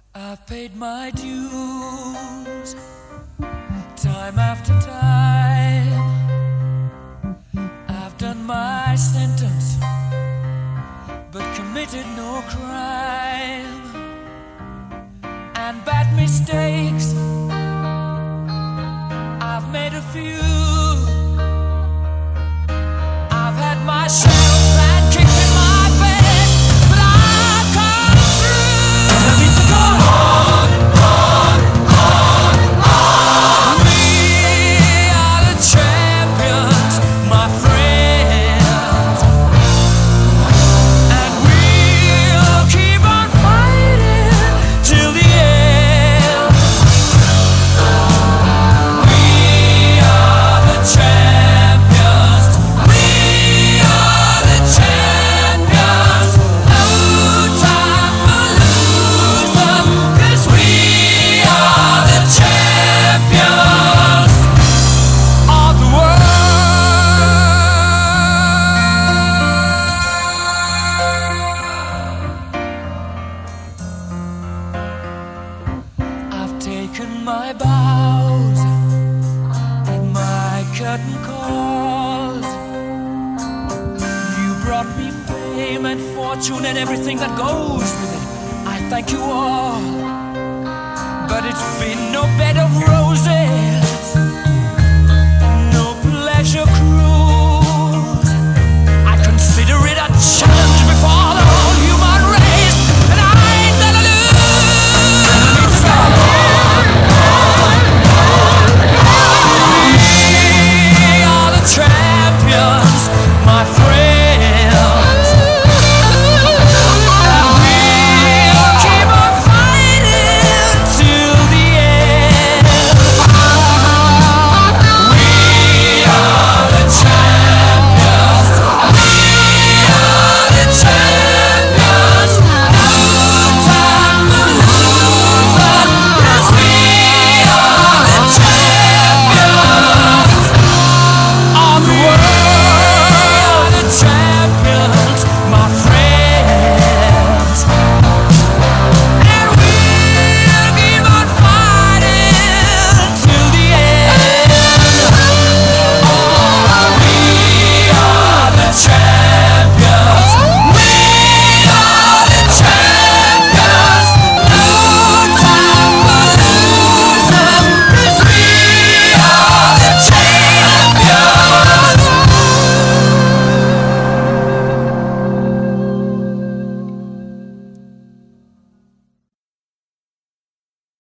I've paid my dues time after time. I've done my sentence but committed no crime. And bad mistakes I've made a few. I've had my share of sand kicked in my face, but I've come through. Let me to go on, on, on, on. We are the champions, my friends, and we'll keep on fighting till the end. We are the champions. We are the champions. No time for losers, 'cause we are the champions of the world. I've taken my bows and my curtain calls. You brought me fame and fortune and everything that goes with it. I thank you all, but it's been no bed of roses.